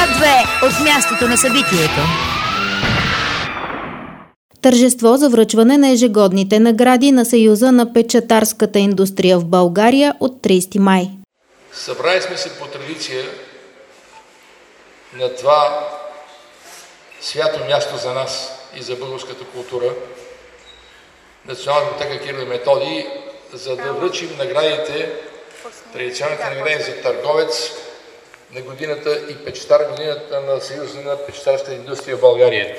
Свят 2 от мястото на събитието. Тържество за връчване на ежегодните награди на Съюза на печатарската индустрия в България от 30 май. Събрали сме се по традиция на това свято място за нас и за българската култура, Национална библиотека Кирил и Методий, за да връчим наградите, традиционните награди за търговец на годината и печатар годината на Съюза на печатарската индустрия в България.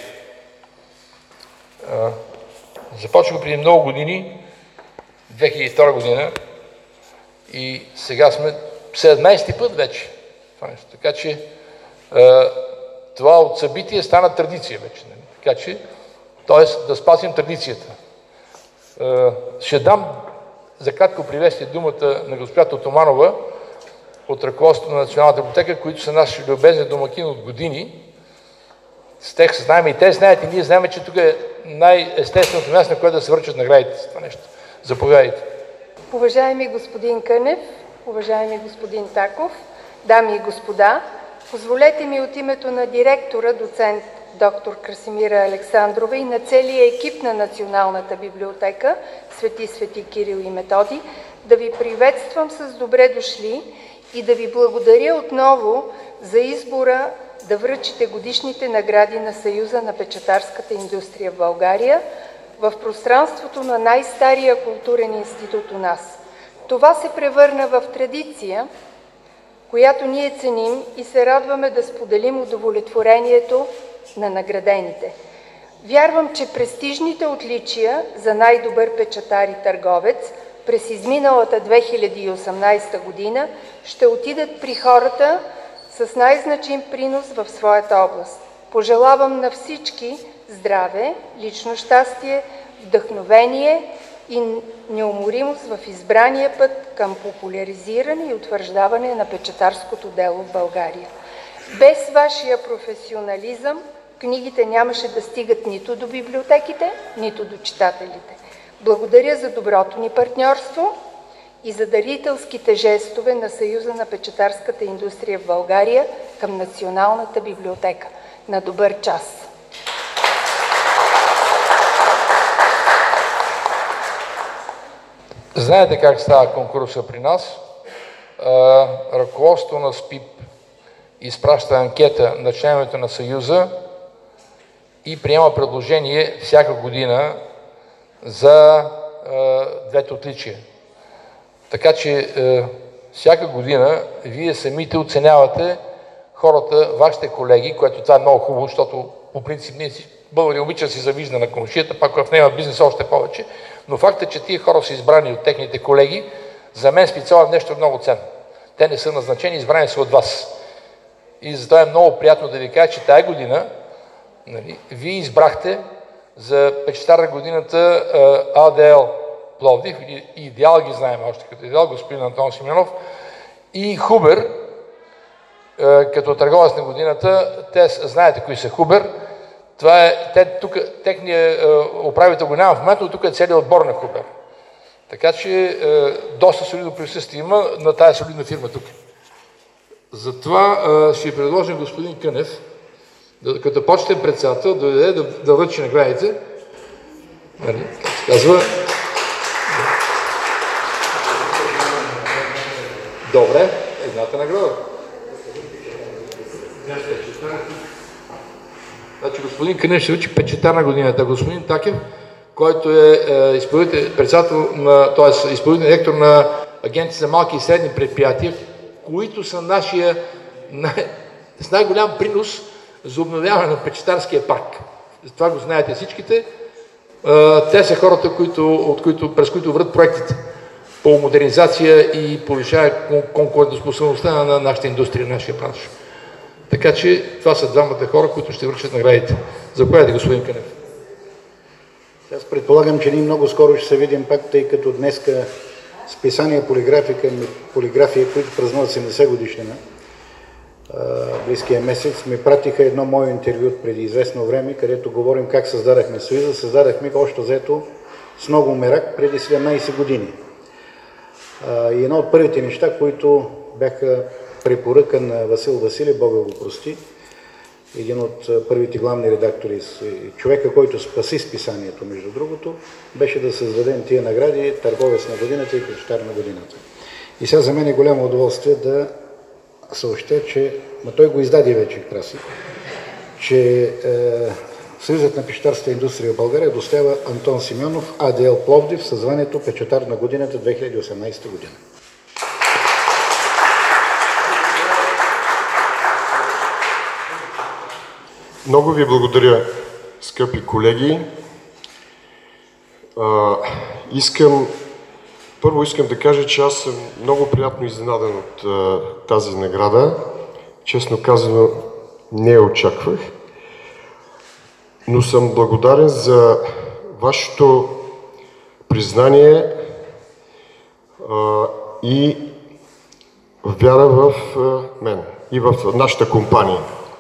Започва преди много години, 2002 година, и сега сме 17-ти път вече. Така че това от събитие стана традиция вече. Така че, т.е. да спасим традицията. Ще дам за кратко приветствие думата на госпожа Тотоманова от ръководството на Националната библиотека, които са наши любезни домакини от години. С тях се знаем и те знаят, и ние знаем, че тук е най-естественото място, на което да се връчат наградите с това нещо. Заповядайте. Уважаеми господин Кънев, уважаеми господин Таков, дами и господа, позволете ми от името на директора, доцент доктор Красимира Александрова и на целия екип на Националната библиотека Свети Кирил и Методий да ви приветствам с добре дошли и да ви благодаря отново за избора да връчите годишните награди на Съюза на печатарската индустрия в България в пространството на най-стария културен институт у нас. Това се превърна в традиция, която ние ценим и се радваме да споделим удовлетворението на наградените. Вярвам, че престижните отличия за най-добър печатар и търговец през изминалата 2018 година ще отидат при хората с най-значим принос в своята област. Пожелавам на всички здраве, лично щастие, вдъхновение и неуморимост в избрания път към популяризиране и утвърждаване на печатарското дело в България. Без вашия професионализъм книгите нямаше да стигат нито до библиотеките, нито до читателите. Благодаря за доброто ни партньорство и за дарителските жестове на Съюза на печатарската индустрия в България към Националната библиотека. На добър час! Знаете как става конкурса при нас. Ръководството на СПИП изпраща анкета на членовете на Съюза и приема предложение всяка година за двете отличия. Така че всяка година вие самите оценявате хората, вашите колеги, което това е много хубаво, защото по принцип ние българи обичат си завижда на комшията, пак в нея бизнес още повече, но фактът, че тия хора са избрани от техните колеги, за мен специално нещо много ценно. Те не са назначени, избрани са от вас. И затова е много приятно да ви кажа, че тая година вие избрахте за печатар на годината АДЛ Пловдив, и Идеал ги знаем още като Идеал, господин Антон Симеонов, и Хубер, като търговец на годината. Те знаете кои са Хубер. Това е, техният управител го няма в момента, но тук е целият отбор на Хубер. Така че доста солидно присъствие има на тая солидна фирма тук. Затова ще предложим господин Кънев, като почетен председател, да дойде да връчи наградите. Нали, как се казва. Добре, едната награда. Значи господин Кънев ще връчи печатар на годината. Господин Такев, който е изпълнителен директор на Агенция за малки и средни предприятия, които са нашия с най-голям принос за обновяване на печатарския парк. Това го знаете всичките. Те са хората, през които върват проектите по модернизация и повишаване конкурентоспособността на нашата индустрия, нашия бранш. Така че това са двамата хора, които ще връчат наградите. Заповядайте, господин Кънев. Аз предполагам, че ние много скоро ще се видим пак, тъй като днеска списание Полиграфия, които празнуват 70 годишнина, близкия месец, ми пратиха едно мое интервю преди известно време, където говорим как създадахме Съюза. Създадахме го още взето с много мерак преди 17 години. И едно от първите неща, които бяха препоръка на Васил Василев, Бога го прости, един от първите главни редактори, човека, който спаси списанието, между другото, беше да създадем тия награди Търговец на годината и Печатар на годината. И сега за мен е голямо удоволствие да съобщя, че, той го издаде вече, Краси, че Съюзът на печатарската индустрия в България доставя Антон Симеонов, АДЛ Пловдив, със званието Печатар на годината 2018 година. Много ви благодаря, скъпи колеги. Първо искам да кажа, че аз съм много приятно изненадан от тази награда. Честно казано, не я очаквах. Но съм благодарен за вашето признание и вяра в мен и в нашата компания.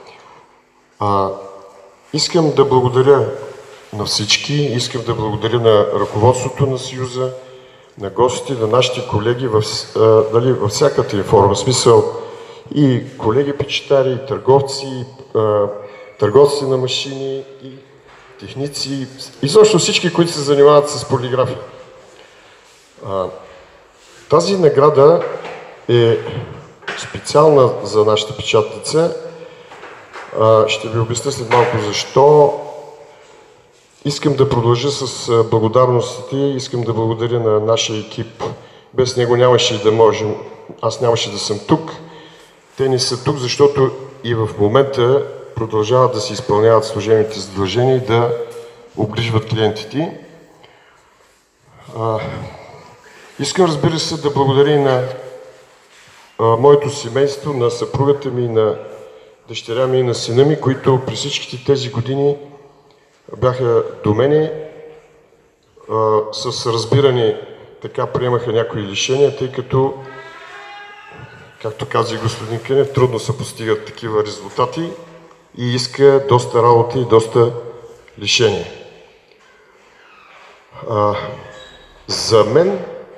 Искам да благодаря на всички, искам да благодаря на ръководството на Съюза, на гостите, на нашите колеги във всякакъв форма, в смисъл и колеги печатари, и търговци, търговци на машини, и техници, и също всички, които се занимават с полиграфия. Тази награда е специална за нашата печатница. Ще ви обясня след малко защо. Искам да продължа с благодарностите. Искам да благодаря на нашия екип. Без него нямаше да можем, аз нямаше да съм тук. Те не са тук, защото и в момента продължават да се изпълняват служебните задължения и да обгрижват клиентите. Искам, разбира се, да благодаря и на моето семейство, на съпругата ми, на дъщеря ми и на сина ми, които през всичките тези години бяха до мене, с разбиране така приемаха някои лишения, тъй като, както каза и господин Кънев, трудно се постигат такива резултати и иска доста работа и доста лишения. За мен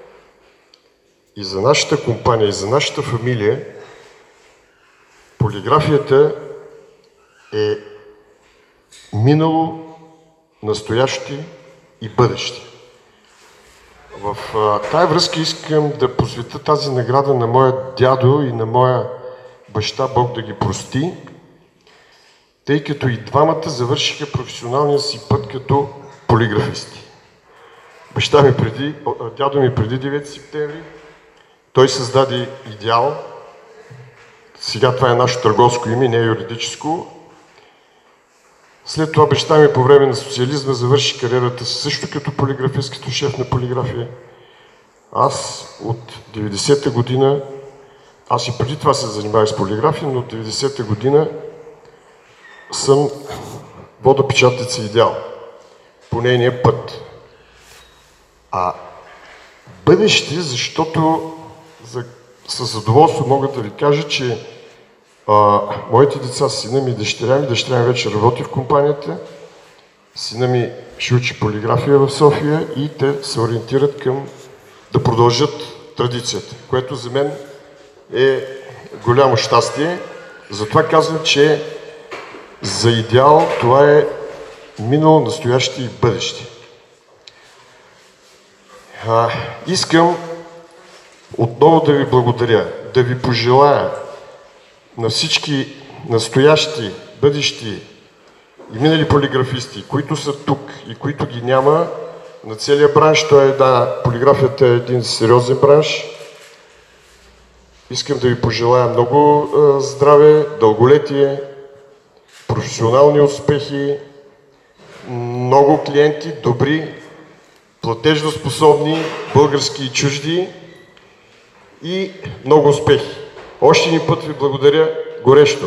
и за нашата компания, и за нашата фамилия, полиграфията е минало, настояще и бъдеще. В тая връзка искам да посветя тази награда на моя дядо и на моя баща, Бог да ги прости, тъй като и двамата завършиха професионалния си път като полиграфисти. Дядо ми преди 9 септември, той създаде Идеал. Сега това е наше търговско име, не е юридическо. След това баща ми по време на социализма завърши кариерата си също като полиграфист, като шеф на полиграфия. Аз от 90-та година, аз и преди това се занимавах с полиграфия, но от 90-та година съм вода печатница Идеал по нейния път. Бъдеще, защото със задоволство мога да ви кажа, че моите деца, сина ми и дъщеря ми вече работи в компанията, сина ми ще учи полиграфия в София и те се ориентират към да продължат традицията, което за мен е голямо щастие. Затова казвам, че за Идеал това е минало, настояще и бъдеще. Искам отново да ви благодаря, да ви пожелая на всички настоящи, бъдещи и минали полиграфисти, които са тук и които ги няма, на целия бранш, полиграфията е един сериозен бранш. Искам да ви пожелая много здраве, дълголетие, професионални успехи, много клиенти, добри, платежоспособни, български и чужди и много успехи. Още един път ви благодаря горещо.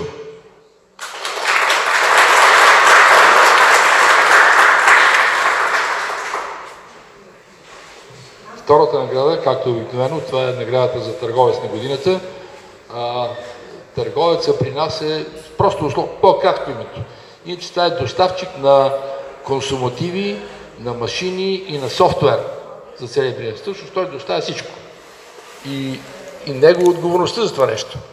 Втората награда, както обикновено, това е наградата за търговец на годината. Търговеца при нас е просто условно, по-кратко името. Иначе това е доставчик на консумативи, на машини и на софтуер за целия прием. Всъщност той доставя всичко. И него отговорността за това нещо.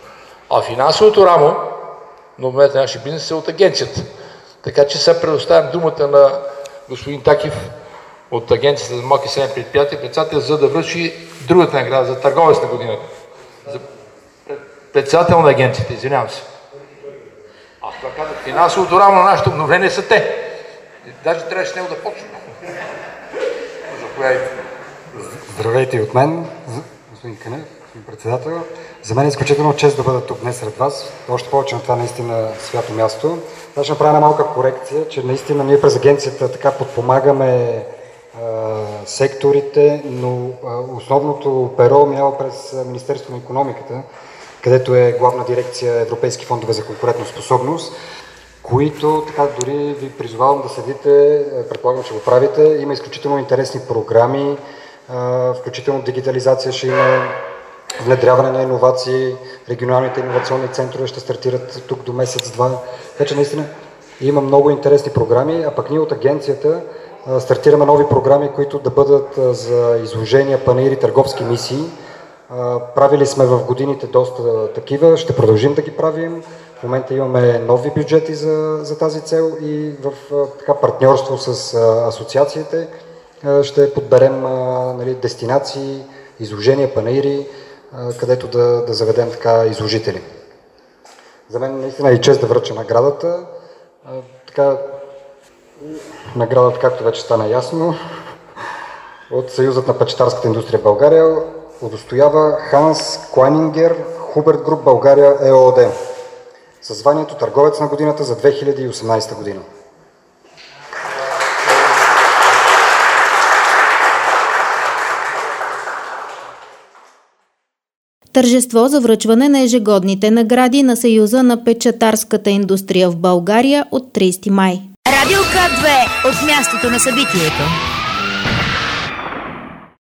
А финансовото рамо на момента нашия бизнес е от агенцията. Така че сега предоставям думата на господин Такев от Агенцията за малки и средни предприятия, председател, за да връчи другата награда за търговец на годината. За председател на агенцията, извинявам се. Аз това казах, финансовото рамо на нашето обновление са те. Даже трябваше с него да почнем. Заповядайте. Здравейте и от мен, господин Кънев, господин председател. За мен е изключително чест да бъда тук днес сред вас. Още повече на това наистина свято място. Аз ще направя една малка корекция, че наистина ние през агенцията така подпомагаме секторите, но основното перо минава през Министерството на икономиката, където е главна дирекция Европейски фондове за конкурентоспособност, които така дори ви призовавам да следите, предполагам, че го правите. Има изключително интересни програми, включително дигитализация ще има, внедряване на иновации, регионалните иновационни центрове ще стартират тук до месец-два. Така че наистина има много интересни програми, а пък ние от агенцията стартираме нови програми, които да бъдат за изложения, панаири, търговски мисии. Правили сме в годините доста такива, ще продължим да ги правим. В момента имаме нови бюджети за тази цел и в така партньорство с асоциациите ще подберем дестинации, изложения, панаири, където да заведем така изложители. За мен наистина е чест да връча наградата. Наградата, както вече стана ясно, от Съюзът на печатарската индустрия в България удостоява Ханс Клайнингер Хуберт Груп България ЕООД със званието Търговец на годината за 2018 година. Тържество за връчване на ежегодните награди на Съюза на печатарската индустрия в България от 30 май. Радио К2 от мястото на събитието.